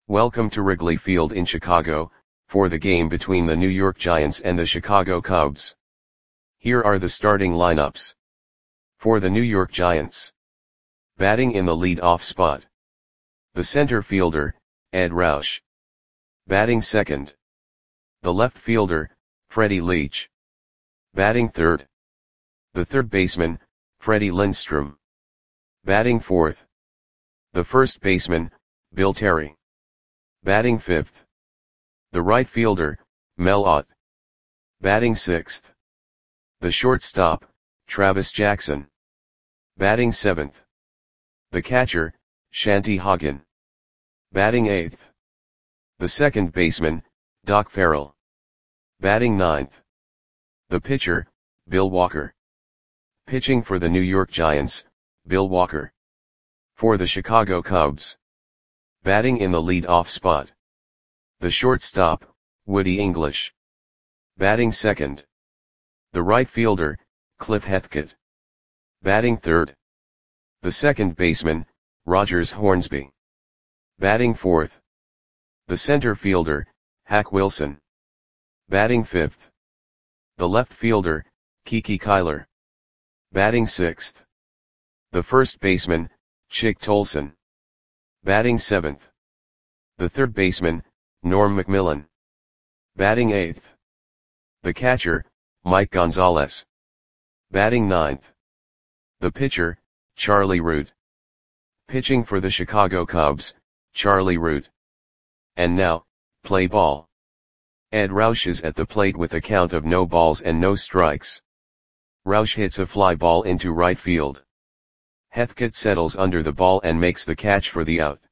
Welcome to Wrigley Field in Chicago, for the game between the New York Giants and the Chicago Cubs. Here are the starting lineups. For the New York Giants. Batting in the lead-off spot. The center fielder, Ed Roush. Batting second. The left fielder, Freddie Leach. Batting third. The third baseman, Freddie Lindstrom. Batting fourth. The first baseman, Bill Terry. Batting fifth. The right fielder, Mel Ott. Batting sixth. The shortstop, Travis Jackson. Batting seventh. The catcher, Shanty Hagen. Batting eighth. The second baseman, Doc Farrell. Batting ninth. The pitcher, Bill Walker. Pitching for the New York Giants, Bill Walker. For the Chicago Cubs. Batting in the lead-off spot. The shortstop, Woody English. Batting second. The right fielder, Cliff Hethkett. Batting third. The second baseman, Rogers Hornsby. Batting fourth. The center fielder, Hack Wilson. Batting fifth. The left fielder, Kiki Kyler. Batting sixth. The first baseman, Chick Tolson. Batting seventh. The third baseman, Norm McMillan. Batting eighth. The catcher, Mike Gonzalez. Batting ninth. The pitcher, Charlie Root. Pitching for the Chicago Cubs, Charlie Root. And now, play ball. Ed Roush is at the plate with a count of no balls and no strikes. Roush hits a fly ball into right field. Hethkett settles under the ball and makes the catch for the out.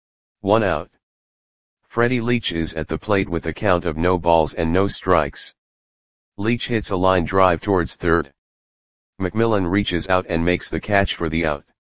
1 out. Freddie Leach is at the plate with a count of no balls and no strikes. Leach hits a line drive towards third. McMillan reaches out and makes the catch for the out.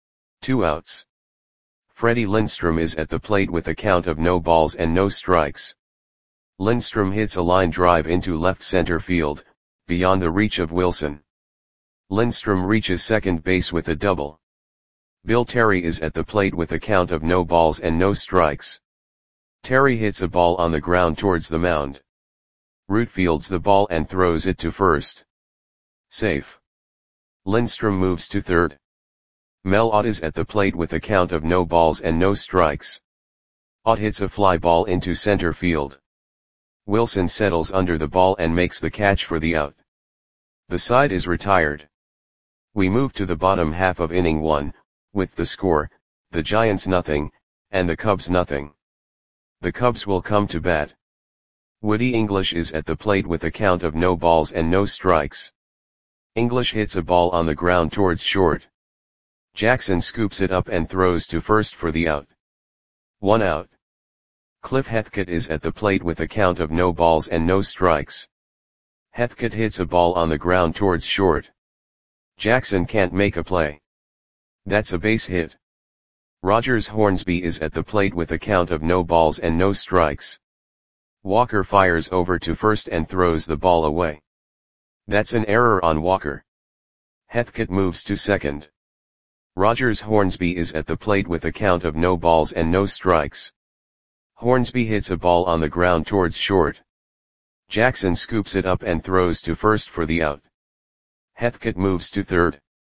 2 outs. Freddie Lindstrom is at the plate with a count of no balls and no strikes. Lindstrom hits a line drive into left center field, beyond the reach of Wilson. Lindstrom reaches second base with a double. Bill Terry is at the plate with a count of no balls and no strikes. Terry hits a ball on the ground towards the mound. Root fields the ball and throws it to first. Safe. Lindstrom moves to third. Mel Ott is at the plate with a count of no balls and no strikes. Ott hits a fly ball into center field. Wilson settles under the ball and makes the catch for the out. The side is retired. We move to the bottom half of inning 1, with the score, the Giants nothing, and the Cubs nothing. The Cubs will come to bat. Woody English is at the plate with a count of no balls and no strikes. English hits a ball on the ground towards short. Jackson scoops it up and throws to first for the out. 1 out. Cliff Hethkett is at the plate with a count of no balls and no strikes. Hethkett hits a ball on the ground towards short. Jackson can't make a play. That's a base hit. Rogers Hornsby is at the plate with a count of no balls and no strikes. Walker fires over to first and throws the ball away. That's an error on Walker. Hethkett moves to second. Rogers Hornsby is at the plate with a count of no balls and no strikes. Hornsby hits a ball on the ground towards short. Jackson scoops it up and throws to first for the out. Hethkett moves to third.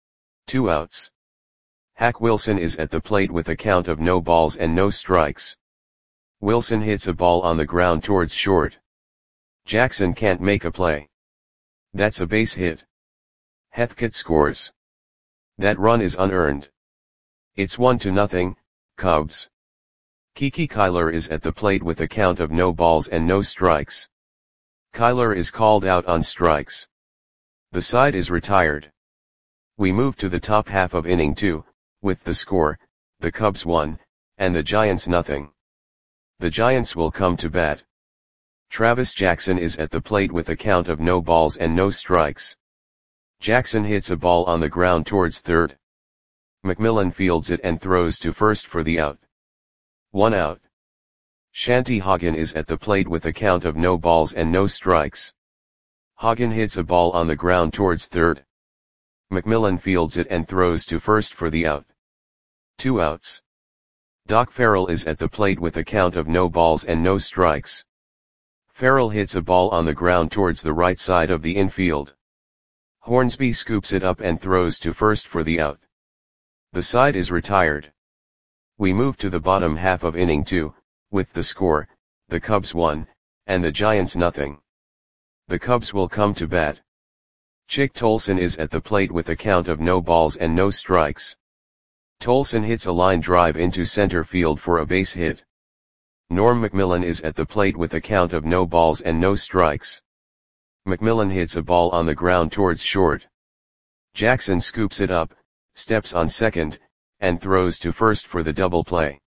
2 outs. Hack Wilson is at the plate with a count of no balls and no strikes. Wilson hits a ball on the ground towards short. Jackson can't make a play. That's a base hit. Hethkett scores. That run is unearned. It's 1-0, Cubs. Kiki Kyler is at the plate with a count of no balls and no strikes. Kyler is called out on strikes. The side is retired. We move to the top half of inning 2, with the score, the Cubs 1, and the Giants nothing. The Giants will come to bat. Travis Jackson is at the plate with a count of no balls and no strikes. Jackson hits a ball on the ground towards third. McMillan fields it and throws to first for the out. 1 out. Shanty Hagen is at the plate with a count of no balls and no strikes. Hagen hits a ball on the ground towards third. McMillan fields it and throws to first for the out. 2 outs. Doc Farrell is at the plate with a count of no balls and no strikes. Farrell hits a ball on the ground towards the right side of the infield. Hornsby scoops it up and throws to first for the out. The side is retired. We move to the bottom half of inning 2, with the score, the Cubs 1, and the Giants nothing. The Cubs will come to bat. Chick Tolson is at the plate with a count of no balls and no strikes. Tolson hits a line drive into center field for a base hit. Norm Macmillan is at the plate with a count of no balls and no strikes. Macmillan hits a ball on the ground towards short. Jackson scoops it up, steps on second, and throws to first for the double play.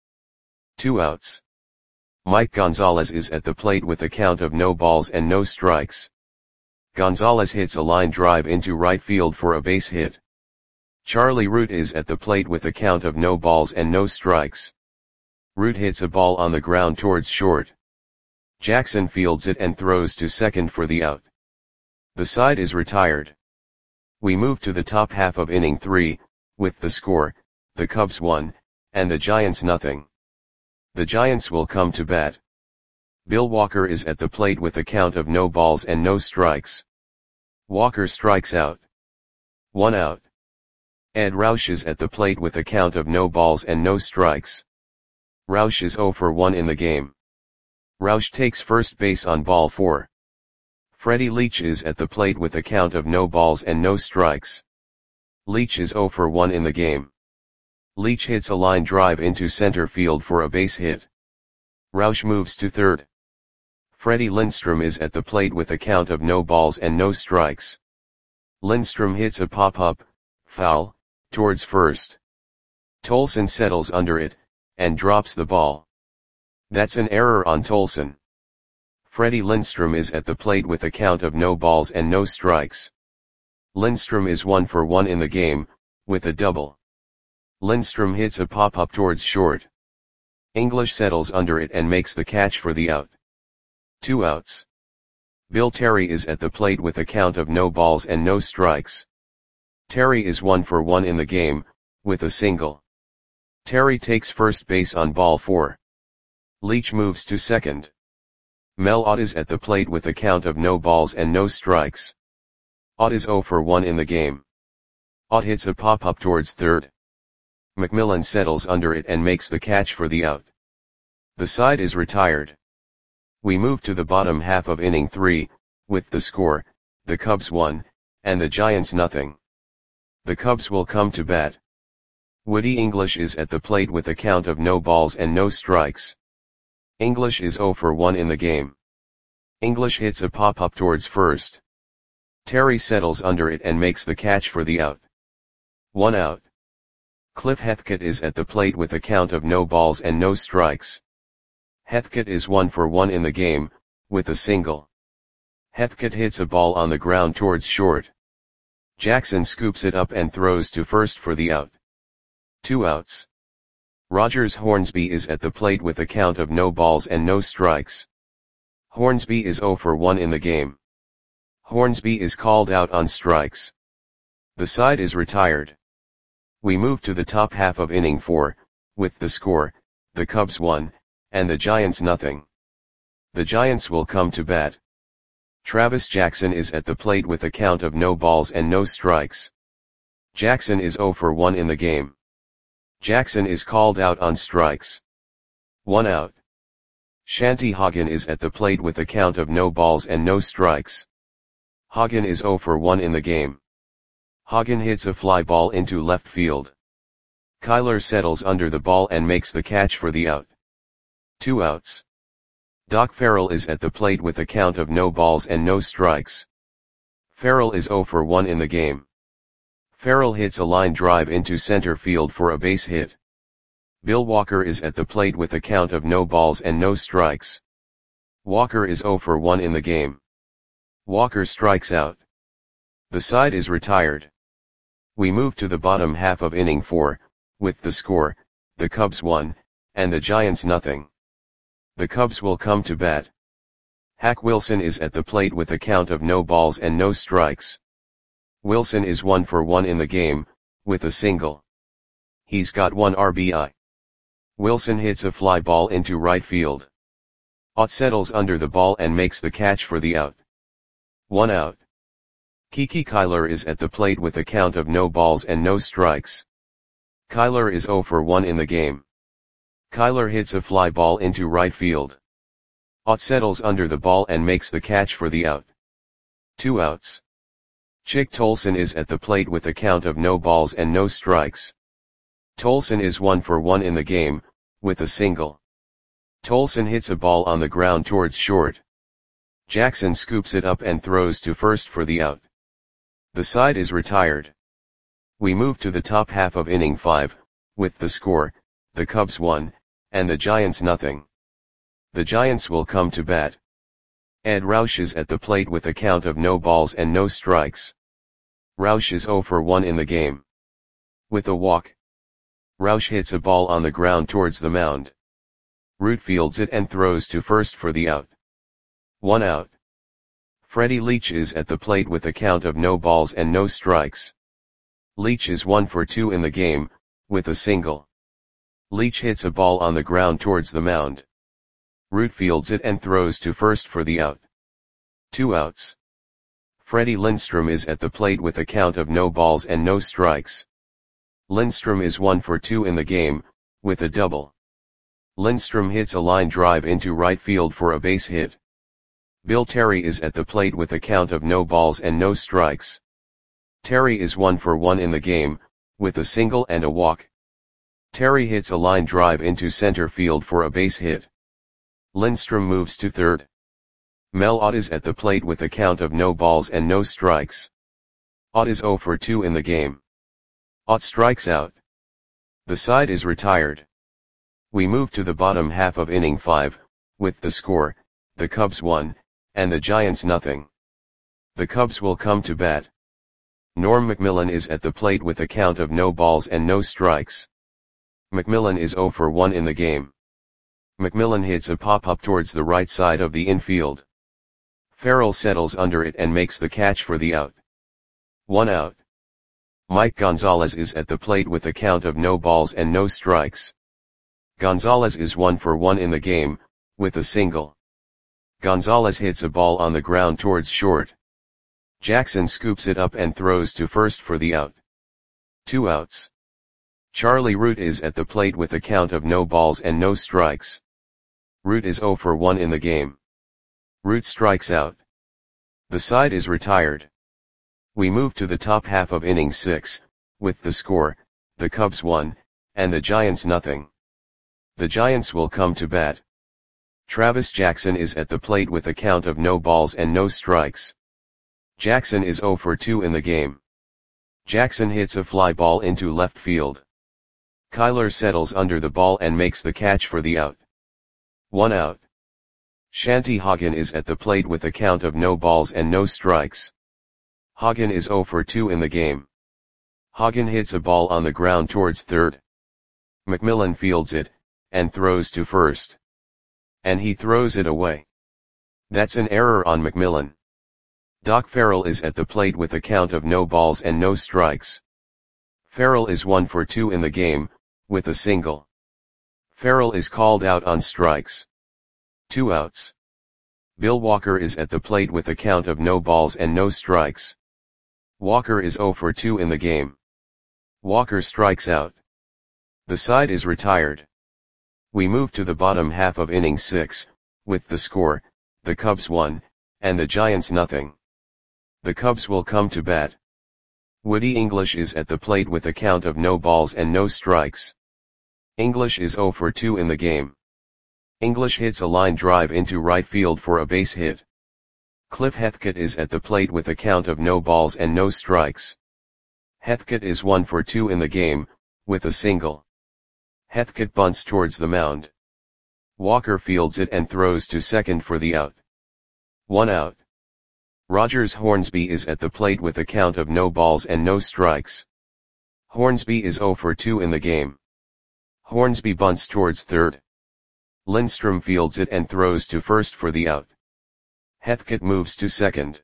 2 outs. Mike Gonzalez is at the plate with a count of no balls and no strikes. Gonzalez hits a line drive into right field for a base hit. Charlie Root is at the plate with a count of no balls and no strikes. Root hits a ball on the ground towards short. Jackson fields it and throws to second for the out. The side is retired. We move to the top half of inning 3, with the score, the Cubs 1, and the Giants nothing. The Giants will come to bat. Bill Walker is at the plate with a count of no balls and no strikes. Walker strikes out. 1 out. Ed Roush is at the plate with a count of no balls and no strikes. Roush is 0 for 1 in the game. Roush takes first base on ball 4. Freddie Leach is at the plate with a count of no balls and no strikes. Leach is 0 for 1 in the game. Leach hits a line drive into center field for a base hit. Roush moves to third. Freddie Lindstrom is at the plate with a count of no balls and no strikes. Lindstrom hits a pop-up, foul, towards first. Tolson settles under it, and drops the ball. That's an error on Tolson. Freddie Lindstrom is at the plate with a count of no balls and no strikes. Lindstrom is 1 for 1 in the game, with a double. Lindstrom hits a pop-up towards short. English settles under it and makes the catch for the out. 2 outs. Bill Terry is at the plate with a count of no balls and no strikes. Terry is 1 for 1 in the game, with a single. Terry takes first base on ball 4. Leach moves to second. Mel Ott is at the plate with a count of no balls and no strikes. Ott is 0 for 1 in the game. Ott hits a pop-up towards third. Macmillan settles under it and makes the catch for the out. The side is retired. We move to the bottom half of inning 3, with the score, the Cubs 1, and the Giants nothing. The Cubs will come to bat. Woody English is at the plate with a count of no balls and no strikes. English is 0 for 1 in the game. English hits a pop-up towards first. Terry settles under it and makes the catch for the out. 1 out. Cliff Heathcote is at the plate with a count of no balls and no strikes. Heathcote is 1 for 1 in the game, with a single. Heathcote hits a ball on the ground towards short. Jackson scoops it up and throws to first for the out. 2 outs. Rogers Hornsby is at the plate with a count of no balls and no strikes. Hornsby is 0 for 1 in the game. Hornsby is called out on strikes. The side is retired. We move to the top half of inning 4, with the score, the Cubs 1, and the Giants nothing. The Giants will come to bat. Travis Jackson is at the plate with a count of no balls and no strikes. Jackson is 0 for 1 in the game. Jackson is called out on strikes. 1 out. Shanty Hagen is at the plate with a count of no balls and no strikes. Hagen is 0 for 1 in the game. Hagen hits a fly ball into left field. Kyler settles under the ball and makes the catch for the out. 2 outs. Doc Farrell is at the plate with a count of no balls and no strikes. Farrell is 0 for 1 in the game. Farrell hits a line drive into center field for a base hit. Bill Walker is at the plate with a count of no balls and no strikes. Walker is 0 for 1 in the game. Walker strikes out. The side is retired. We move to the bottom half of inning 4, with the score, the Cubs 1, and the Giants nothing. The Cubs will come to bat. Hack Wilson is at the plate with a count of no balls and no strikes. Wilson is 1 for 1 in the game, with a single. He's got 1 RBI. Wilson hits a fly ball into right field. Ott settles under the ball and makes the catch for the out. 1 out. Kiki Kyler is at the plate with a count of no balls and no strikes. Kyler is 0 for 1 in the game. Kyler hits a fly ball into right field. Ott settles under the ball and makes the catch for the out. 2 outs. Chick Tolson is at the plate with a count of no balls and no strikes. Tolson is 1 for 1 in the game, with a single. Tolson hits a ball on the ground towards short. Jackson scoops it up and throws to first for the out. The side is retired. We move to the top half of inning 5, with the score, the Cubs 1, and the Giants nothing. The Giants will come to bat. Ed Roush is at the plate with a count of no balls and no strikes. Roush is 0 for 1 in the game. With a walk. Roush hits a ball on the ground towards the mound. Root fields it and throws to first for the out. 1 out. Freddie Leach is at the plate with a count of no balls and no strikes. Leach is 1 for 2 in the game, with a single. Leach hits a ball on the ground towards the mound. Root fields it and throws to first for the out. 2 outs. Freddie Lindstrom is at the plate with a count of no balls and no strikes. Lindstrom is 1 for 2 in the game, with a double. Lindstrom hits a line drive into right field for a base hit. Bill Terry is at the plate with a count of no balls and no strikes. Terry is 1 for 1 in the game, with a single and a walk. Terry hits a line drive into center field for a base hit. Lindstrom moves to third. Mel Ott is at the plate with a count of no balls and no strikes. Ott is 0 for 2 in the game. Ott strikes out. The side is retired. We move to the bottom half of inning 5, with the score, the Cubs 1, and the Giants nothing. The Cubs will come to bat. Norm McMillan is at the plate with a count of no balls and no strikes. McMillan is 0 for 1 in the game. McMillan hits a pop-up towards the right side of the infield. Farrell settles under it and makes the catch for the out. 1 out. Mike Gonzalez is at the plate with a count of no balls and no strikes. Gonzalez is 1 for 1 in the game, with a single. Gonzalez hits a ball on the ground towards short. Jackson scoops it up and throws to first for the out. 2 outs. Charlie Root is at the plate with a count of no balls and no strikes. Root is 0 for 1 in the game. Root strikes out. The side is retired. We move to the top half of inning 6, with the score, the Cubs 1, and the Giants nothing. The Giants will come to bat. Travis Jackson is at the plate with a count of no balls and no strikes. Jackson is 0 for 2 in the game. Jackson hits a fly ball into left field. Kyler settles under the ball and makes the catch for the out. 1 out. Shanty Hagen is at the plate with a count of no balls and no strikes. Hagen is 0 for 2 in the game. Hagen hits a ball on the ground towards third. McMillan fields it, and throws to first. And he throws it away. That's an error on McMillan. Doc Farrell is at the plate with a count of no balls and no strikes. Farrell is 1 for 2 in the game, with a single. Farrell is called out on strikes. 2 outs. Bill Walker is at the plate with a count of no balls and no strikes. Walker is 0 for 2 in the game. Walker strikes out. The side is retired. We move to the bottom half of inning 6, with the score, the Cubs 1, and the Giants nothing. The Cubs will come to bat. Woody English is at the plate with a count of no balls and no strikes. English is 0 for 2 in the game. English hits a line drive into right field for a base hit. Cliff Heathcote is at the plate with a count of no balls and no strikes. Heathcote is 1 for 2 in the game, with a single. Heathcote bunts towards the mound. Walker fields it and throws to second for the out. 1 out. Rogers Hornsby is at the plate with a count of no balls and no strikes. Hornsby is 0 for 2 in the game. Hornsby bunts towards third. Lindstrom fields it and throws to first for the out. Heathcote moves to second.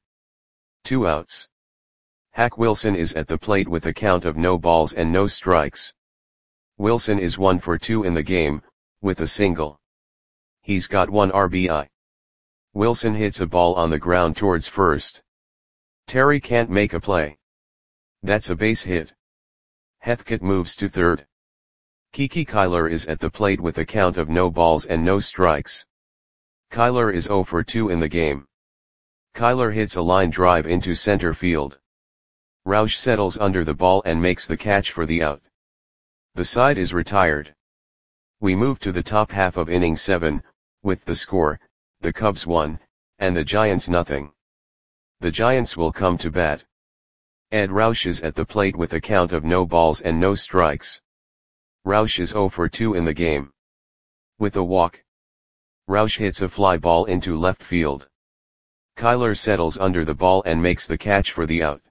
2 outs. Hack Wilson is at the plate with a count of no balls and no strikes. Wilson is 1 for 2 in the game, with a single. He's got 1 RBI. Wilson hits a ball on the ground towards first. Terry can't make a play. That's a base hit. Heathcote moves to third. Kiki Kyler is at the plate with a count of no balls and no strikes. Kyler is 0 for 2 in the game. Kyler hits a line drive into center field. Roush settles under the ball and makes the catch for the out. The side is retired. We move to the top half of inning 7, with the score, the Cubs 1, and the Giants nothing. The Giants will come to bat. Ed Roush is at the plate with a count of no balls and no strikes. Roush is 0 for 2 in the game. With a walk. Roush hits a fly ball into left field. Kyler settles under the ball and makes the catch for the out.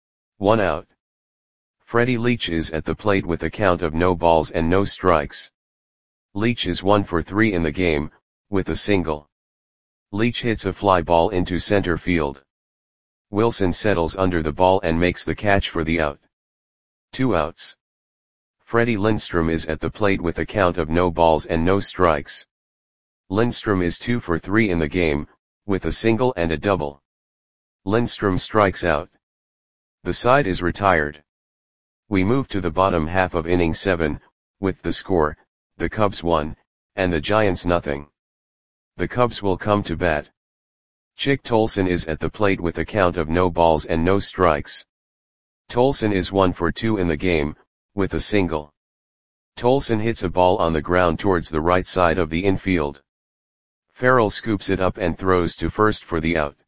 1 out. Freddie Leach is at the plate with a count of no balls and no strikes. Leach is 1 for 3 in the game, with a single. Leach hits a fly ball into center field. Wilson settles under the ball and makes the catch for the out. 2 outs. Freddie Lindstrom is at the plate with a count of no balls and no strikes. Lindstrom is 2 for 3 in the game, with a single and a double. Lindstrom strikes out. The side is retired. We move to the bottom half of inning 7, with the score, the Cubs 1, and the Giants nothing. The Cubs will come to bat. Chick Tolson is at the plate with a count of no balls and no strikes. Tolson is 1 for 2 in the game, with a single. Tolson hits a ball on the ground towards the right side of the infield. Farrell scoops it up and throws to first for the out.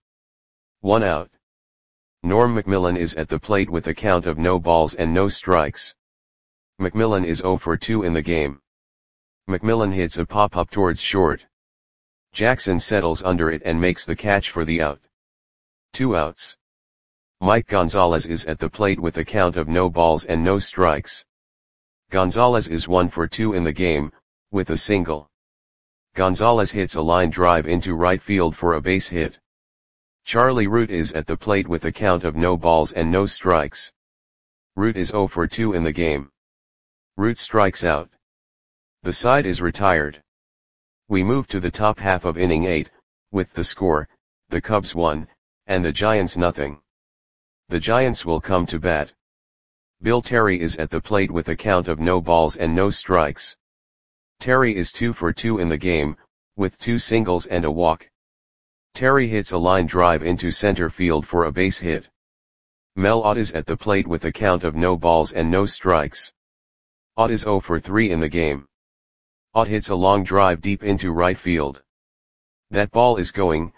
1 out. Norm McMillan is at the plate with a count of no balls and no strikes. McMillan is 0 for 2 in the game. McMillan hits a pop-up towards short. Jackson settles under it and makes the catch for the out. 2 outs. Mike Gonzalez is at the plate with a count of no balls and no strikes. Gonzalez is 1 for 2 in the game, with a single. Gonzalez hits a line drive into right field for a base hit. Charlie Root is at the plate with a count of no balls and no strikes. Root is 0 for 2 in the game. Root strikes out. The side is retired. We move to the top half of inning 8, with the score, the Cubs 1, and the Giants nothing. The Giants will come to bat. Bill Terry is at the plate with a count of no balls and no strikes. Terry is 2 for 2 in the game, with 2 singles and a walk. Terry hits a line drive into center field for a base hit. Mel Ott is at the plate with a count of no balls and no strikes. Ott is 0 for 3 in the game. Ott hits a long drive deep into right field. That ball is gone.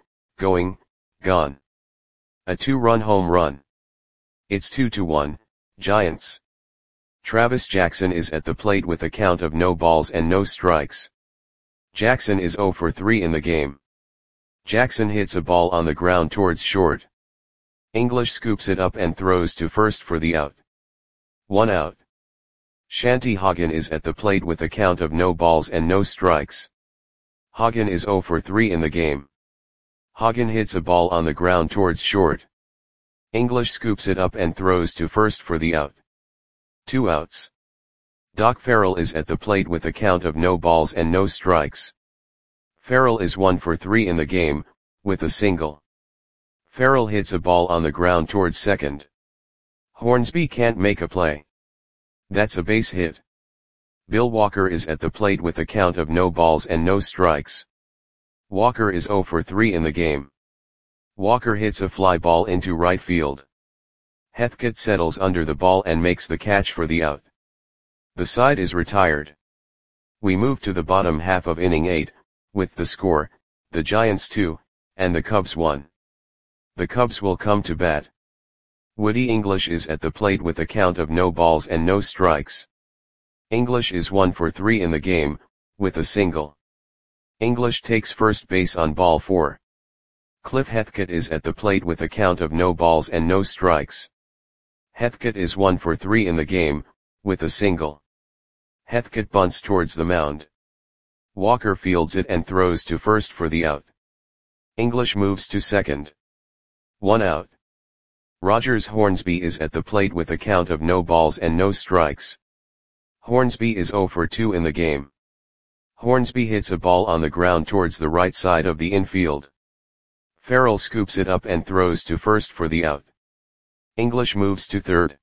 A 2-run home run. It's 2-1, Giants. Travis Jackson is at the plate with a count of no balls and no strikes. Jackson is 0 for 3 in the game. Jackson hits a ball on the ground towards short. English scoops it up and throws to first for the out. 1 out. Shanty Hagen is at the plate with a count of no balls and no strikes. Hagen is 0 for 3 in the game. Hagen hits a ball on the ground towards short. English scoops it up and throws to first for the out. 2 outs. Doc Farrell is at the plate with a count of no balls and no strikes. Farrell is 1 for 3 in the game, with a single. Farrell hits a ball on the ground towards second. Hornsby can't make a play. That's a base hit. Bill Walker is at the plate with a count of no balls and no strikes. Walker is 0 for 3 in the game. Walker hits a fly ball into right field. Heathcote settles under the ball and makes the catch for the out. The side is retired. We move to the bottom half of inning 8, with the score, the Giants 2, and the Cubs 1. The Cubs will come to bat. Woody English is at the plate with a count of no balls and no strikes. English is 1 for 3 in the game, with a single. English takes first base on ball 4. Cliff Heathcote is at the plate with a count of no balls and no strikes. Heathcote is 1 for 3 in the game, with a single. Heathcote bunts towards the mound. Walker fields it and throws to first for the out. English moves to second. 1 out. Rogers Hornsby is at the plate with a count of no balls and no strikes. Hornsby is 0 for 2 in the game. Hornsby hits a ball on the ground towards the right side of the infield. Farrell scoops it up and throws to first for the out. English moves to third.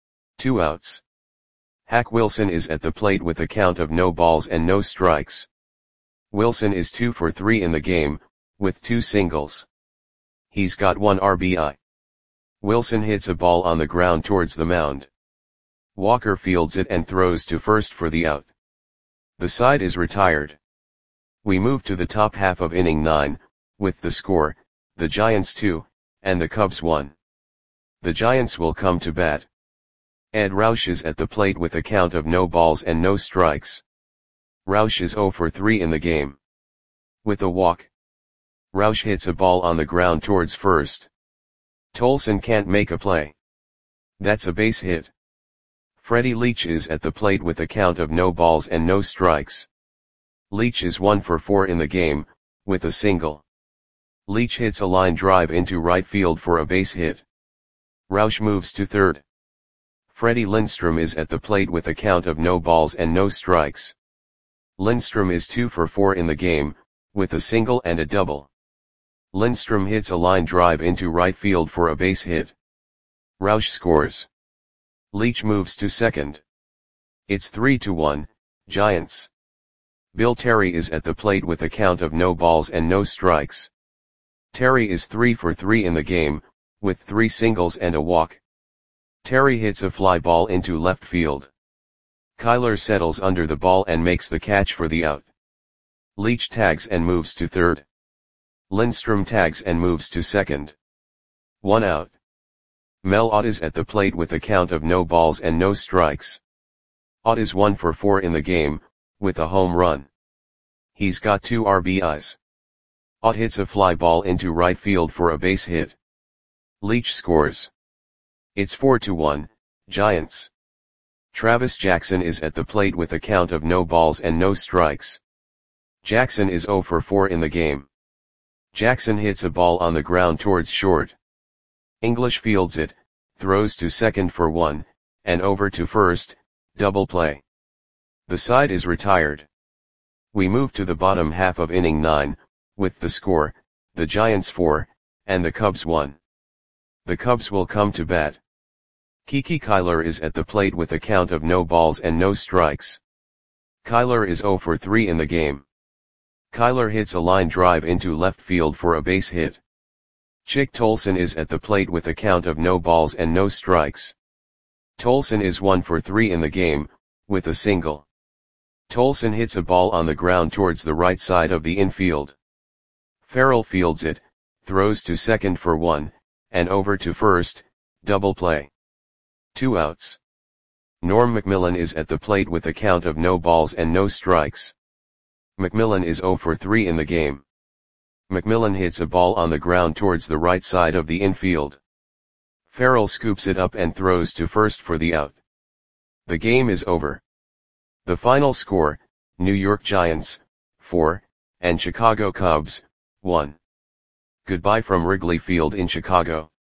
2 outs. Hack Wilson is at the plate with a count of no balls and no strikes. Wilson is 2 for 3 in the game, with 2 singles. He's got 1 RBI. Wilson hits a ball on the ground towards the mound. Walker fields it and throws to first for the out. The side is retired. We move to the top half of inning 9, with the score, the Giants 2, and the Cubs 1. The Giants will come to bat. Ed Roush is at the plate with a count of no balls and no strikes. Roush is 0 for 3 in the game. With a walk. Roush hits a ball on the ground towards first. Tolson can't make a play. That's a base hit. Freddie Leach is at the plate with a count of no balls and no strikes. Leach is 1 for 4 in the game, with a single. Leach hits a line drive into right field for a base hit. Roush moves to third. Freddie Lindstrom is at the plate with a count of no balls and no strikes. Lindstrom is 2 for 4 in the game, with a single and a double. Lindstrom hits a line drive into right field for a base hit. Roush scores. Leach moves to second. It's 3-1, Giants. Bill Terry is at the plate with a count of no balls and no strikes. Terry is 3 for 3 in the game, with 3 singles and a walk. Terry hits a fly ball into left field. Kyler settles under the ball and makes the catch for the out. Leach tags and moves to third. Lindstrom tags and moves to second. 1 out. Mel Ott is at the plate with a count of no balls and no strikes. Ott is 1 for 4 in the game, with a home run. He's got 2 RBIs. Ott hits a fly ball into right field for a base hit. Leach scores. It's 4-1, Giants. Travis Jackson is at the plate with a count of no balls and no strikes. Jackson is 0 for 4 in the game. Jackson hits a ball on the ground towards short. English fields it, throws to second for 1, and over to first, double play. The side is retired. We move to the bottom half of inning 9, with the score, the Giants 4, and the Cubs 1. The Cubs will come to bat. Kiki Kyler is at the plate with a count of no balls and no strikes. Kyler is 0 for 3 in the game. Kyler hits a line drive into left field for a base hit. Chick Tolson is at the plate with a count of no balls and no strikes. Tolson is 1 for 3 in the game, with a single. Tolson hits a ball on the ground towards the right side of the infield. Farrell fields it, throws to second for 1, and over to first, double play. 2 outs. Norm McMillan is at the plate with a count of no balls and no strikes. McMillan is 0 for 3 in the game. McMillan hits a ball on the ground towards the right side of the infield. Farrell scoops it up and throws to first for the out. The game is over. The final score, New York Giants, 4, and Chicago Cubs, 1. Goodbye from Wrigley Field in Chicago.